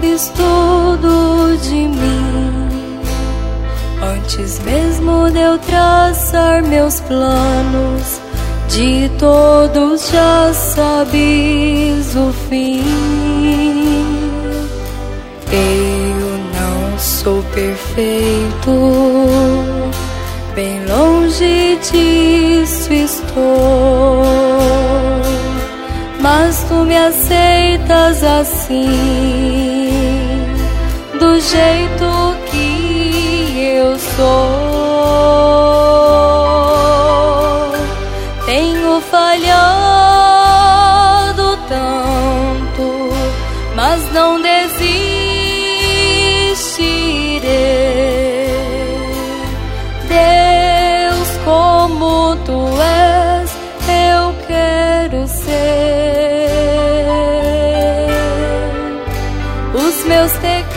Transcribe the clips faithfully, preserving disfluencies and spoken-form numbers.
sabes tudo de mim. Antes mesmo de eu traçar meus planos, de todos já sabes o fim. Eu não sou perfeito, bem longe disso estou, mas tu me aceitas assim, do jeito que eu sou. Tenho falhado tanto, mas não desistirei. Deus, como tu és, eu quero ser. Os meus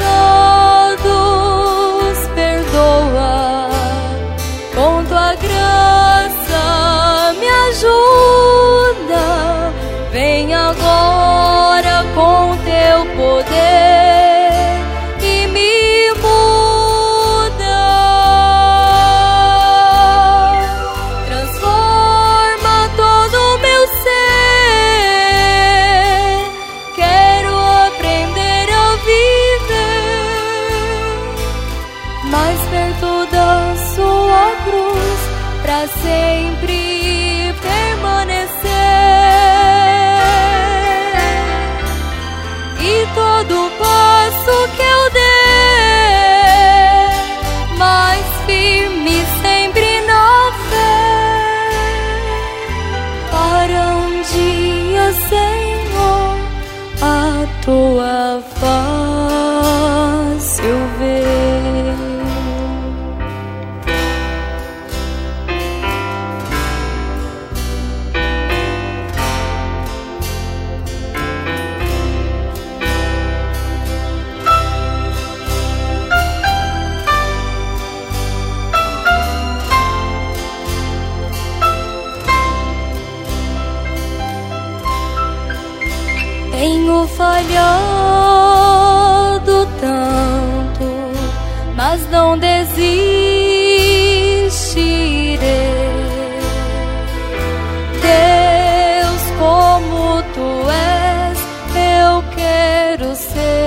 pecados perdoa, com tua graça me ajuda. Vem agora com teu poder e me muda. Transforma todo o meu ser. Quero aprender a viver mais perto da sua cruz, pra sempre permanecer. E todo passo que eu der, mais firme sempre na fé, para um dia, Senhor, a tua face eu ver. Tenho falhado tanto, mas não desistirei. Deus, como tu és, eu quero ser.